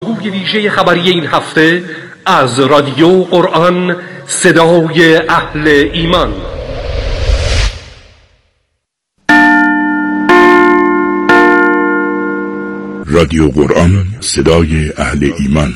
گوی ویژه خبری این هفته از رادیو قرآن صدای اهل ایمان. رادیو قرآن صدای اهل ایمان.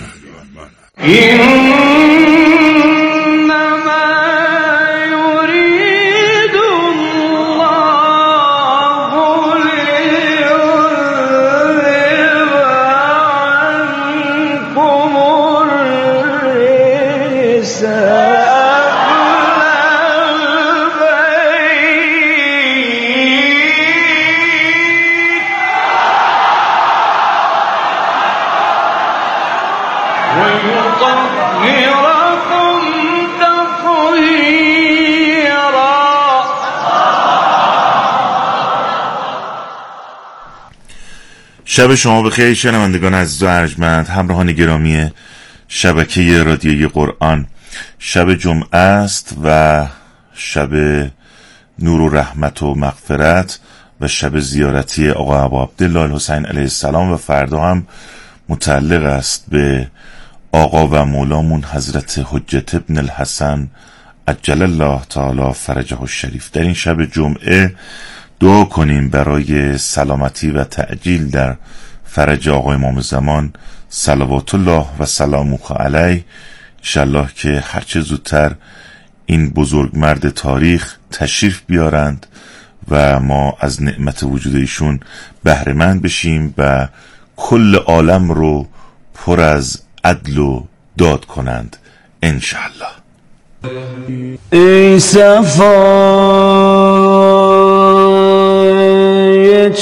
شب شما بخیر شنوندگان عزیز و ارجمند، همراهان گرامی شبکه رادیوی قرآن. شب جمعه است و شب نور و رحمت و مغفرت و شب زیارتی آقا ابا عبدالله الحسین علیه السلام و فردا هم متعلق است به آقا و مولامون حضرت حجت ابن الحسن عجل الله تعالی فرجه الشریف. در این شب جمعه دعا کنیم برای سلامتی و تعجیل در فرج آقا امام زمان صلوات الله و سلامه علیه. انشالله که هرچه زودتر این بزرگ مرد تاریخ تشریف بیارند و ما از نعمت وجود ایشون بهره مند بشیم و کل عالم رو پر از عدل و داد کنند انشالله. ای صفای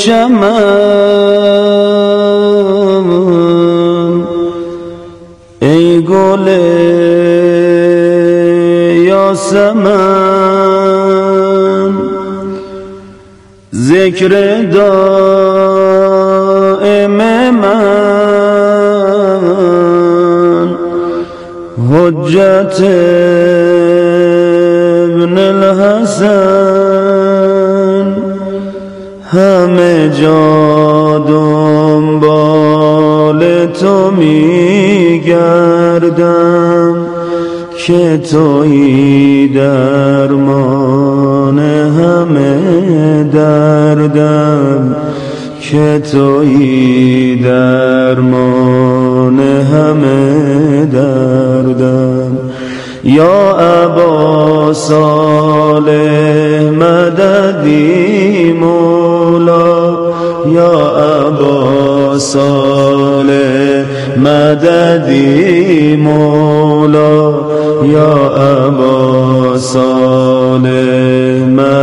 چمن، ای گل یاسمن، ذکر دائم من حجت ابن الحسن، همه جا دنبال تو میگردم که تویی درمان همه دردم، که تویی درمان همه دردم. یا ابا صالح مددی مولا، یا ابا صالح مددی مولا، یا ابا صالح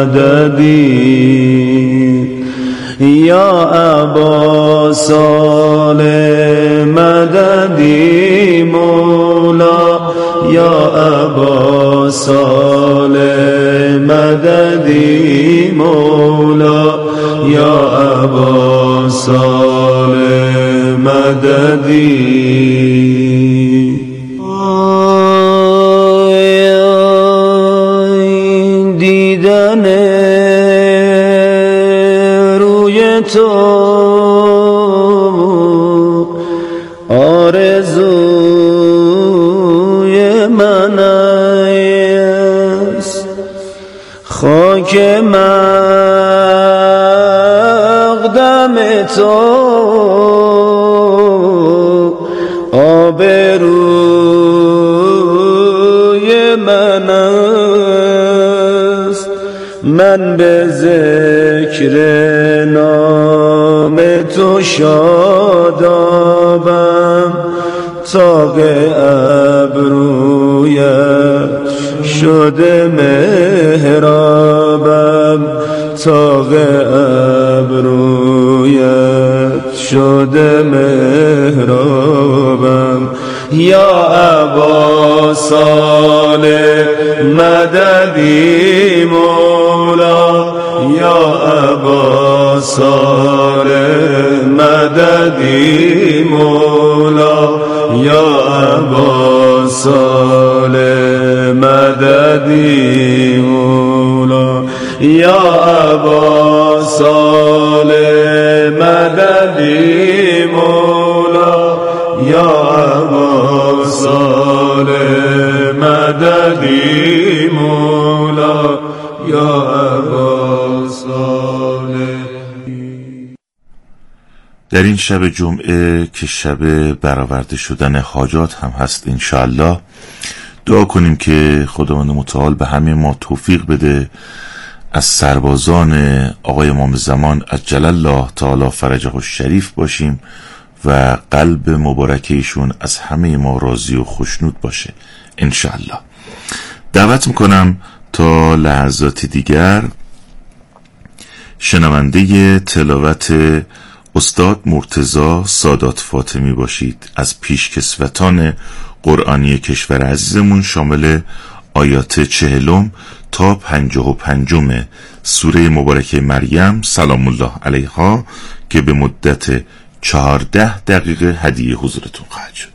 مددی، یا ابا صالح مددی مولا، یا ابا صالح مددی مولا، یا ابا صالح مددی. دیدن روی تو آرزوی من است، خاک مقدم تو آبروی من است. من به ذکر نام تو شادابم، طاق ابرویت شده محرابم، طاق ابرویت شده محرابم. یا ابا صالح مددی مولا، یا ابا صالح مددی مولا، یا ابا صالح مددی مولا، یا ابا صالح مددی مولا، یا ابا صالح مددی مولا یا ابا صالح. در این شب جمعه که شب برآورده شدن حاجات هم هست انشاءالله، دعا کنیم که خداوند متعال به همه ما توفیق بده از سربازان آقای امام زمان عجل الله تعالی فرجه الشریف باشیم و قلب مبارک ایشون از همه ما راضی و خوشنود باشه انشاءالله. دعوت میکنم تا لحظات دیگر شنونده تلاوت استاد مرتضی سادات فاطمی باشید از پیشکسوتان قرآنی کشور عزیزمون، شامل آیات 40 تا 55 سوره مبارکه مریم سلام الله علیها که به مدت 14 دقیقه هدیه حضورتون خواهد شد.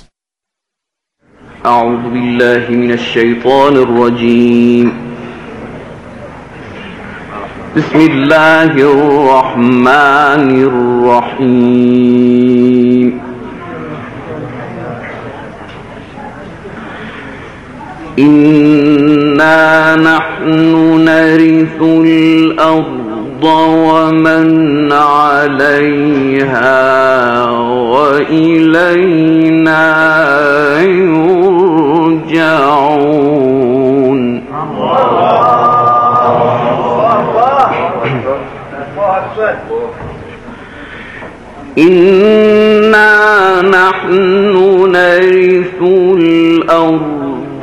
اعوذ بالله من الشیطان الرجیم. بسم الله الرحمن الرحیم. إنا نحن نرث الأرض ومن عليها وإلينا يرجعون. إنا نحن نرث الأرض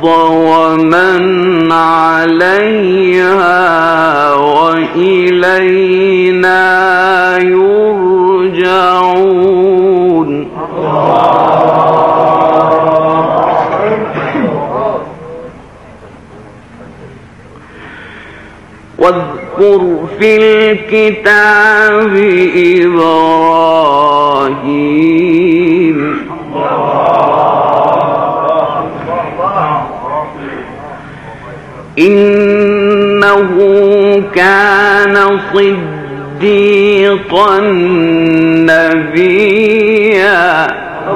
ومن عليها وإلينا يرجعون. واذكر في الكتاب إبراهيم إنه كان صديقا نبيا.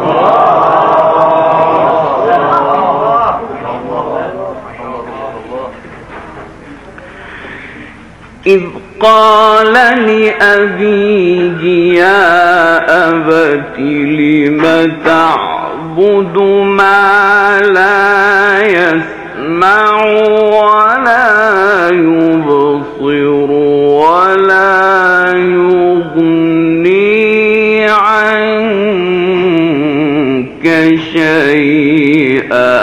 إذ قال لأبيه يا أبت لم تعبد ما لا يسمع ولا يبصر ولا يغني عنك شيئا.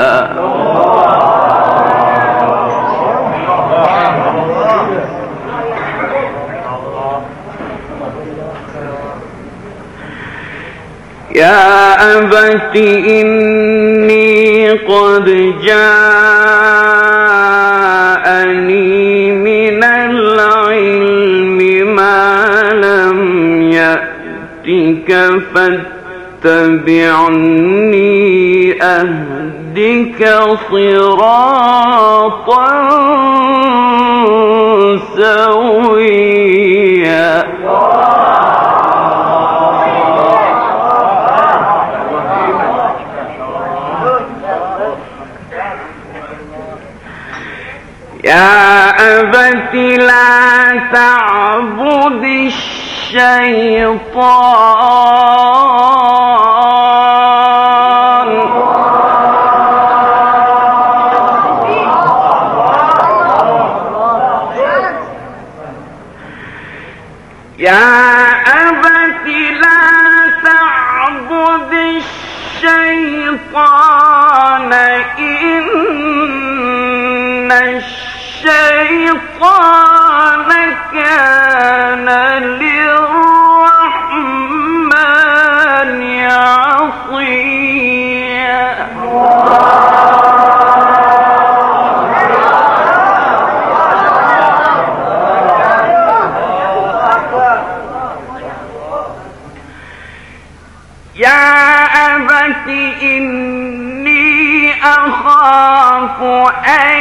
يا أبت إني قد جاءني من العلم ما لم يأتك فاتبعني أهدك صراطا سويا. يا أبت لا تعبد الشيطان يا أبت لا تعبد الشيطان إن الشيطان كان للرحمن عصيا. يا أبت إني أخاف أن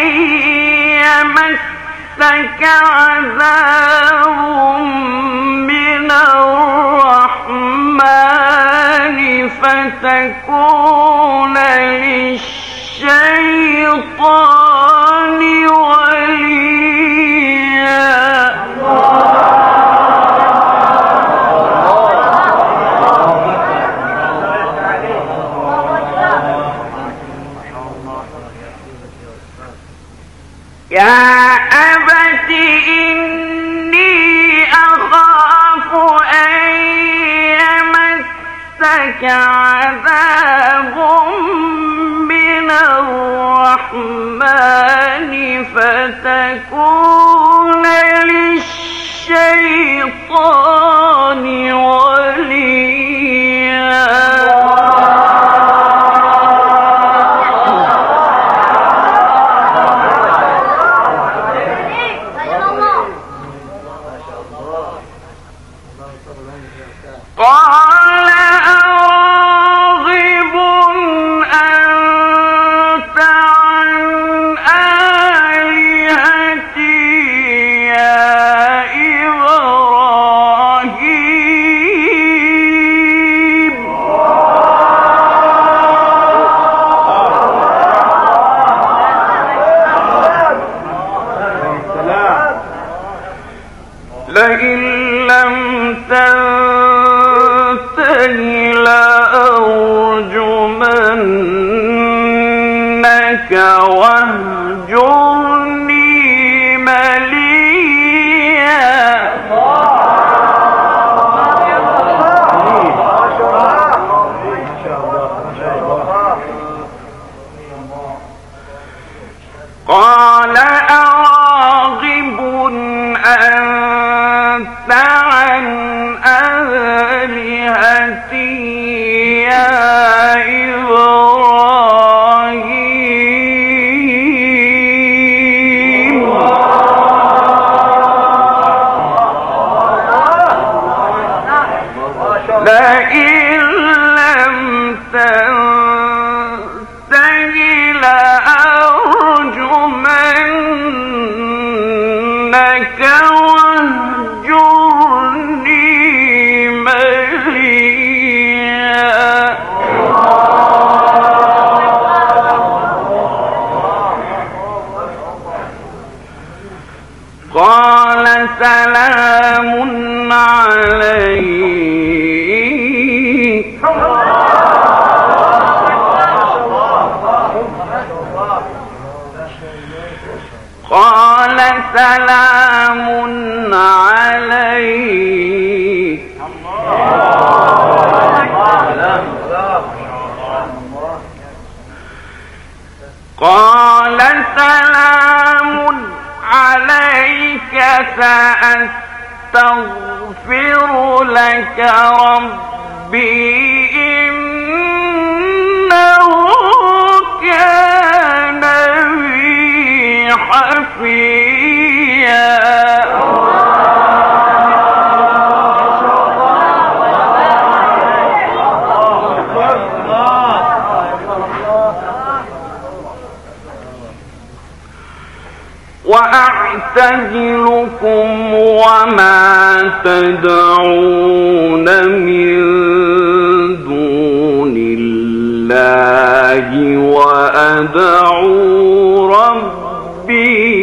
يمسك عذاب من الرحمن فتكون للشيطان وليا. يا أبت إني أخاف أن يمسك عذاب من الرحمن فتكون للشيطان وليا. قال أراغب أنت عن آلهتي يا إبراهيم. لئن لم تنته لأرجمنك واهجرني مليا. قال أراغب أنت عن آلهتي يا إبراهيم. لئن لم تنته لأرجمنك واهجرني مليا. قال سلام عليك. قال سلام عليك. قال سلام عليك سأستغفر لك ربي إنه كان بي حفيا. وأعتزلكم وما تدعون من دون الله وأدعو ربي.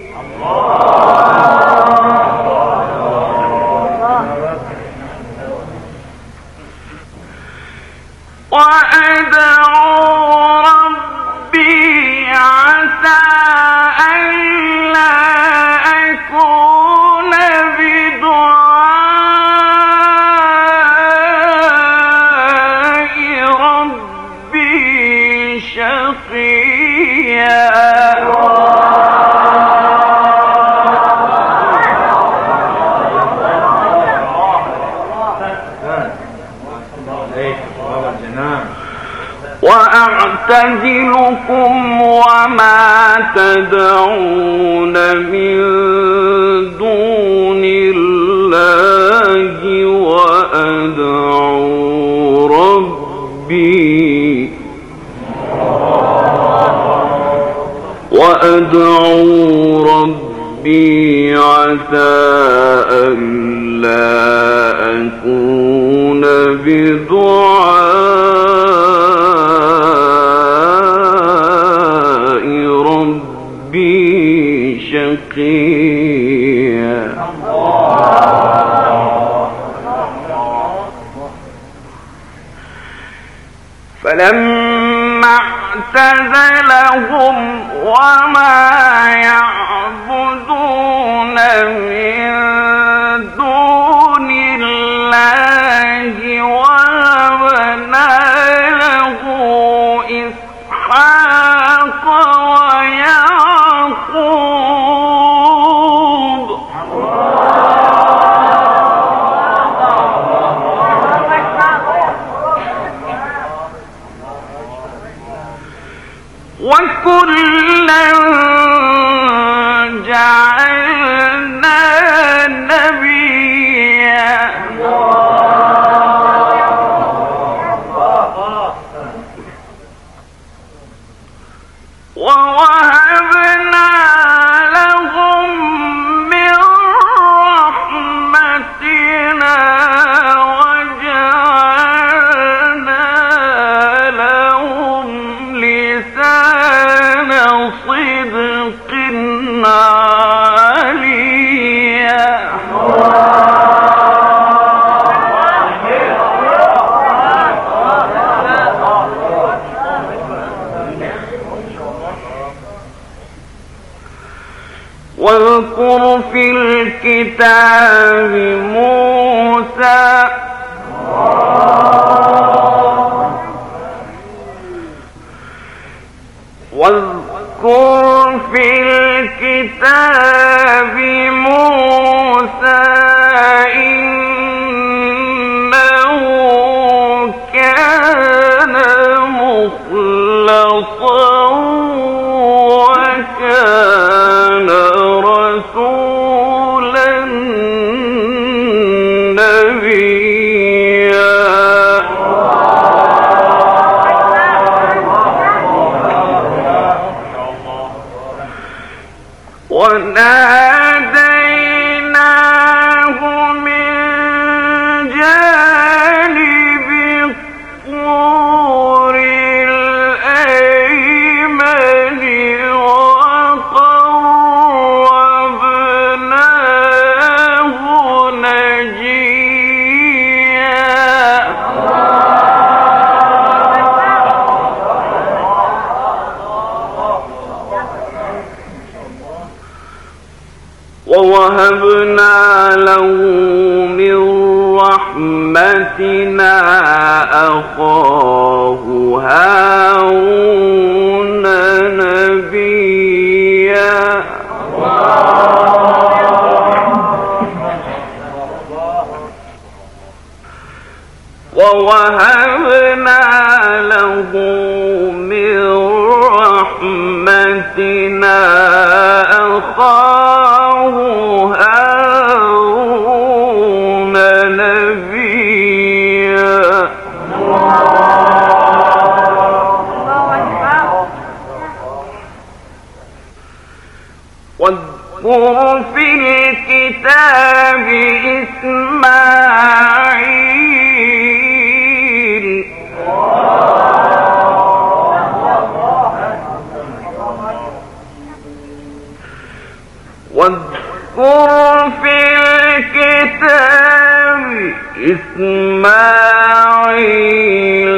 وأدعو ربي عسى ألا أكون بدعاء ربي شقيا. وأعتزلكم وما تدعون من دون الله وأدعو ربي ربي عسى ألا أكون بدعاء ربي شقيا. فلما اعتزلهم وما يعبدون من دون الله ووهبنا له إسحاق ويعقوب وكلا جعلنا نبيا ووهبنا لهم من رحمتنا وجعلنا لهم لسان صدق عليا. واذكر في الكتاب موسى واذكر في الكتاب موسى إنه كان مخلصا وكان رسولا نبيا. وناديناه من جانب الطور الأيمن وقربناه نجيا. ووهبنا له من رحمتنا أخاه هارون نبيا. ووهبنا له من رحمتنا أخاه هارون نبيا. واذكر في الكتاب إسماعيل واذكر في الكتاب إسماعيل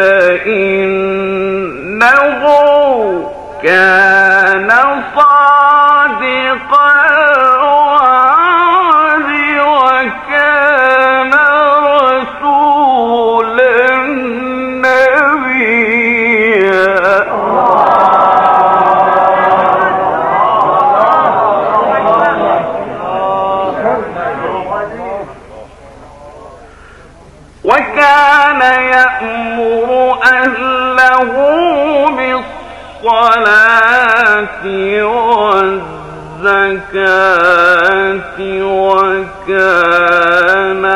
إنه كان صادق الوعد وكان رسولا نبيا. وكان يأمر أهله بالصلاة والزكاة وكان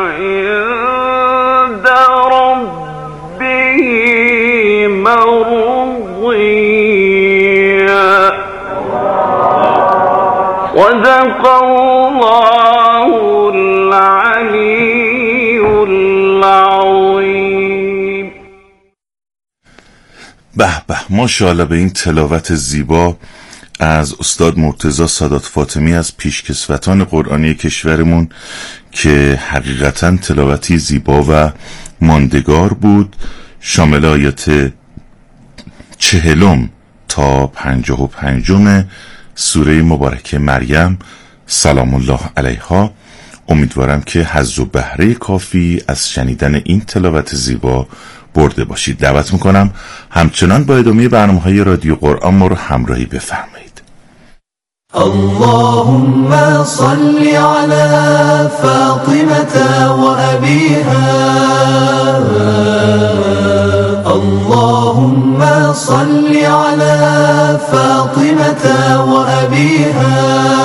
عند ربه مرضيا. صدق الله العلی العظیم. به به، ماشاءالله به این تلاوت زیبا از استاد مرتضی سادات فاطمی از پیشکسوتان قرآنی کشورمون که حقیقتا تلاوتی زیبا و ماندگار بود، شامل آیات 40 تا 55 سوره مبارکه مریم سلام الله علیها. امیدوارم که حظ و بهره کافی از شنیدن این تلاوت زیبا برده باشید. دعوت میکنم همچنان با ادامه برنامه‌های رادیو قرآن ما رو همراهی بفرمایید. اللهم صل على فاطمة وأبيها، اللهم صل على فاطمة وأبيها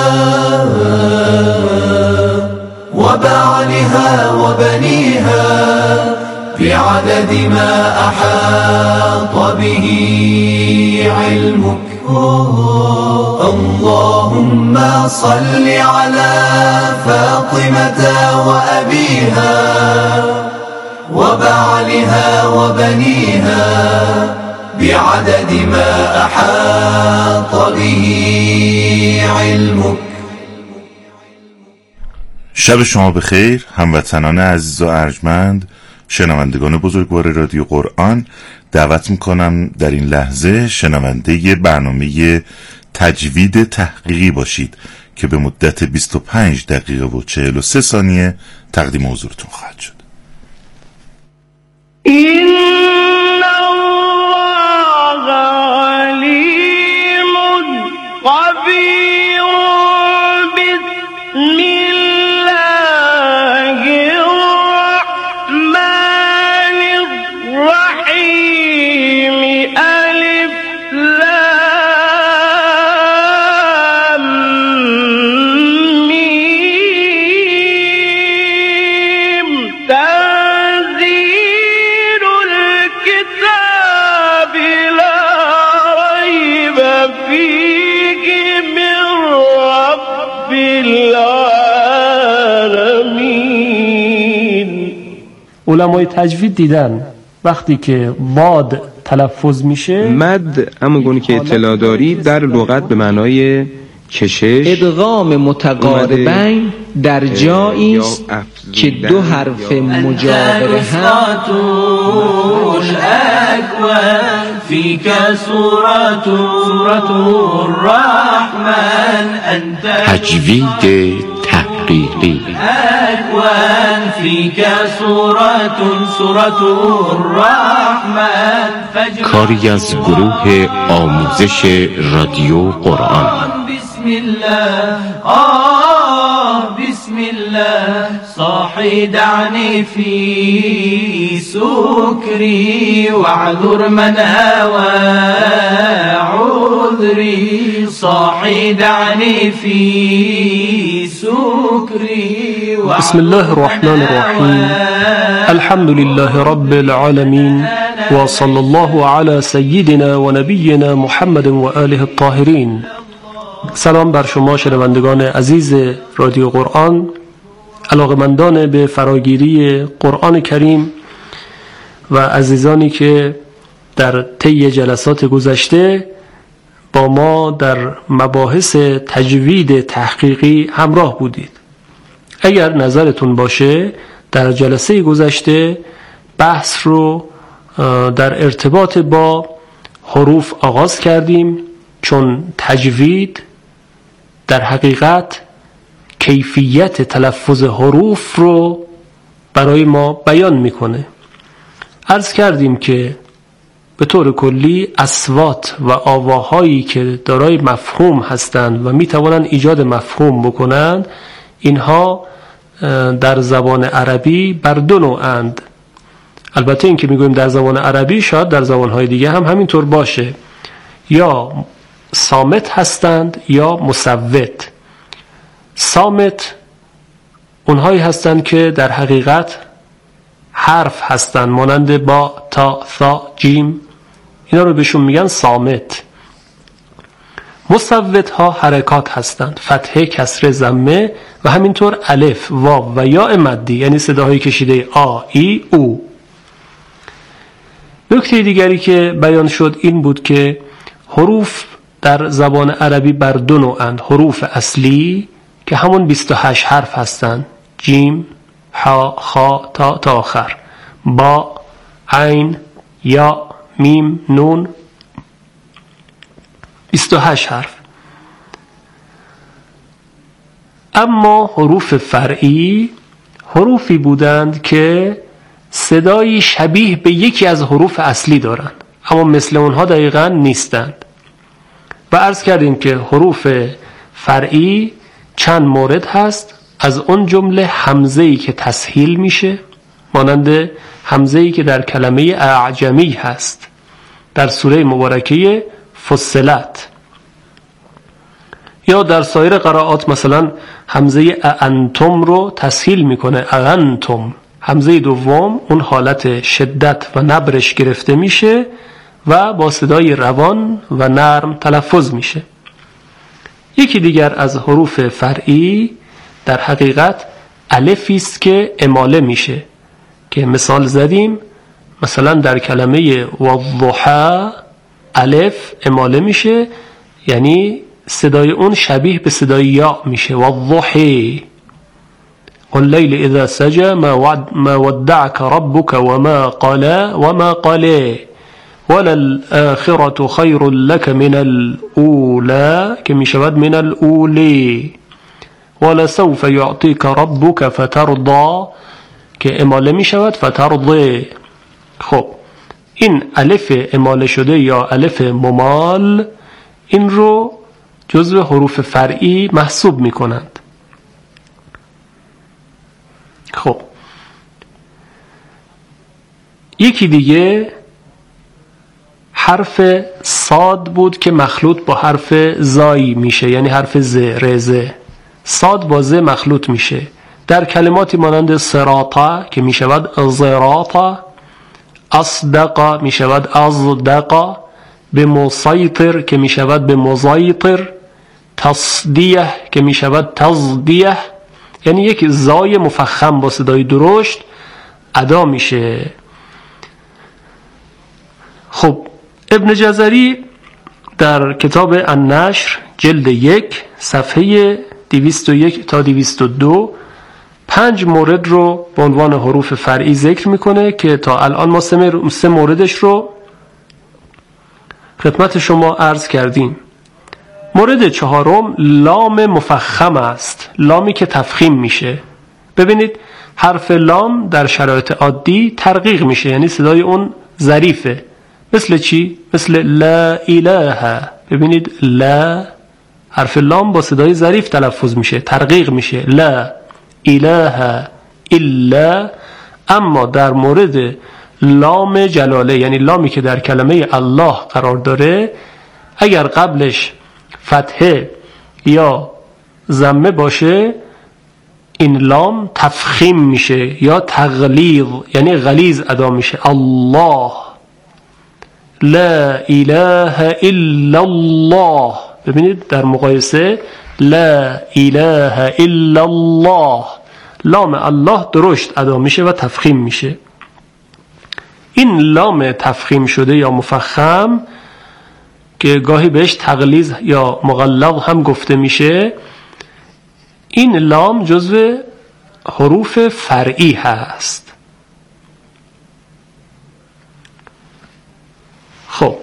وبعلها وبنيها بعدد ما أحاط به علمك. اللهم صل على فاطمة وأبيها وبعلها وبنيها بعدد ما أحاط به علمك. شب شما بخیر هموطنان عزیز و ارجمند، شنوندگان بزرگوار رادیو قرآن. دعوت میکنم در این لحظه شنونده برنامه تجوید تحقیقی باشید که به مدت 25 دقیقه و 43 ثانیه تقدیم حضورتون خواهد شد. این الله علیم خبیر بسم الله الرحمن الرحیم. الف لام میم. تنزیل الكتاب لا ریب فیه من رب العالمین. علمای تجوید دیدن وقتی که واد تلفظ میشه، مد همون گونه که اطلاع دارید در لغت به معنای کشش، ادغام متقاربین در جایی است که دو حرف مجاور هم فيك سورة الرحمن أنت تجوید تحقیقی. أكوان فيك سورة الرحمن. کاری از گروه آموزش رادیو قرآن. بسم الله بسم الله صاحي دعني في سكري واعذر من هوى عذري. صاحي دعني في سكري بسم الله الرحمن الرحیم. الحمد لله رب العالمین و صلی الله علی سیدنا و نبینا محمد و آله الطاهرین. سلام بر شما شنوندگان عزیز رادیو قرآن، علاقمندان به فراگیری قرآن کریم و عزیزانی که در طی جلسات گذشته با ما در مباحث تجوید تحقیقی همراه بودید. اگر نظرتون باشه در جلسه گذشته بحث رو در ارتباط با حروف آغاز کردیم، چون تجوید در حقیقت کیفیت تلفظ حروف رو برای ما بیان میکنه. عرض کردیم که به طور کلی اصوات و آواهایی که دارای مفهوم هستند و میتوانند ایجاد مفهوم بکنند، اینها در زبان عربی بر دو نوعند. البته این که میگویم در زبان عربی، شاید در زبانهای دیگه هم همینطور باشه. یا صامت هستند یا مصوت. صامت اونهایی هستند که در حقیقت حرف هستند، مانند با، تا، ثا، جیم. اینا رو بهشون میگن صامت. مصوت‌ها حرکات هستند، فتحه، کسره، ضمه و همینطور الف، واو و یا مدی، یعنی صداهای کشیده آ، ای، او. نکته دیگری که بیان شد این بود که حروف در زبان عربی بر دو نوعند: حروف اصلی که همون 28 حرف هستند، جیم، ح، خا، تا تا آخر، با، عین، یا، میم، نون، 28 حرف. اما حروف فرعی حروفی بودند که صدایی شبیه به یکی از حروف اصلی دارند اما مثل اونها دقیقاً نیستند. و عرض کردیم که حروف فرعی چند مورد هست، از اون جمله همزه‌ای که تسهیل میشه، مانند همزه‌ای که در کلمه اعجمی هست در سوره مبارکه فصلت، یا در سایر قرائات مثلا همزه انتم رو تسهیل میکنه، انتم. همزه دوم اون حالت شدت و نبرش گرفته میشه و با صدای روان و نرم تلفظ میشه. یکی دیگر از حروف فرعی در حقیقت الفی است که اماله میشه، که مثال زدیم، مثلا در کلمه والضحى الف اماله میشه، یعنی صدای اون شبیه به صدای یا میشه، والضحی، واللیل اذا سجى ما ودعك ربك وما قلى وللآخرة خير لك من الأولى که میشود من الأولی، ولسوف يعطيك ربك فترضى که اماله میشود فترضی. خب این الف اماله شده یا الف ممال این رو جزو حروف فرعی محسوب میکنند. خب یکی دیگه حرف صاد بود که مخلوط با حرف زایی میشه، یعنی حرف ز، رزه. صاد با ز مخلوط میشه در کلماتی مانند صراطا که میشود زراطا، اصدقا میشود ازدقا، به مسیطر که میشود به مزیطر، تصدیه که میشود تزدیه، یعنی یک زای مفخم با صدای درشت ادا میشه. خب ابن جزری در کتاب النشر جلد 1 صفحه 201 تا 202 5 مورد رو به عنوان حروف فرعی ذکر میکنه که تا الان ما 3 موردش رو خدمت شما عرض کردیم. مورد 4 لام مفخم است، لامی که تفخیم میشه. ببینید حرف لام در شرایط عادی ترقیق میشه، یعنی صدای اون ظریفه. مثل چی؟ مثل لا اله. ببینید لا، حرف لام با صدای ظریف تلفظ میشه، ترقیق میشه، لا اله الا. اما در مورد لام جلاله، یعنی لامی که در کلمه الله قرار داره، اگر قبلش فتحه یا ضمه باشه این لام تفخیم میشه یا تغلیظ، یعنی غلیظ ادا میشه. الله، لا اله الا الله. ببینید در مقایسه لا اله الا الله، لام الله درشت ادا میشه و تفخیم میشه. این لام تفخیم شده یا مفخم که گاهی بهش تغلیظ یا مغلظ هم گفته میشه، این لام جزو حروف فرعی هست. خب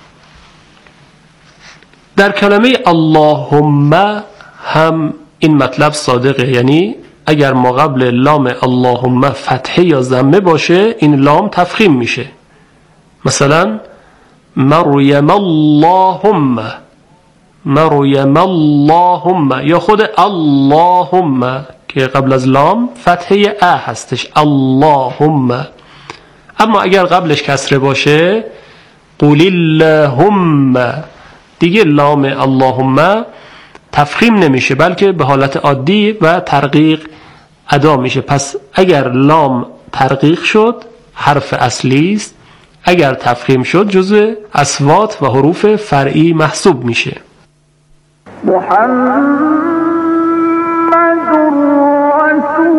در کلمه اللهم هم این مطلب صادقه، یعنی اگر ما قبل لام اللهم فتحه یا ضمه باشه این لام تفخیم میشه. مثلا مریم اللهم، مریم اللهم، یا خود اللهم که قبل از لام فتحه ا هستش، اللهم. اما اگر قبلش کسره باشه قول اللهم، دیگه لام اللهم تفخیم نمیشه بلکه به حالت عادی و ترقیق ادا میشه. پس اگر لام ترقیق شد حرف اصلی است، اگر تفخیم شد جزء اصوات و حروف فرعی محسوب میشه. محمد رسول